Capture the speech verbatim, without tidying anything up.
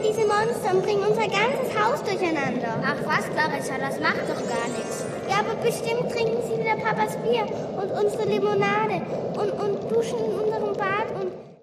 diese Monster und bringen unser ganzes Haus durcheinander. Ach was, Clarissa, das macht doch gar nichts. Ja, aber bestimmt trinken sie wieder Papas Bier und unsere Limonade und, und duschen in unserem Bad und...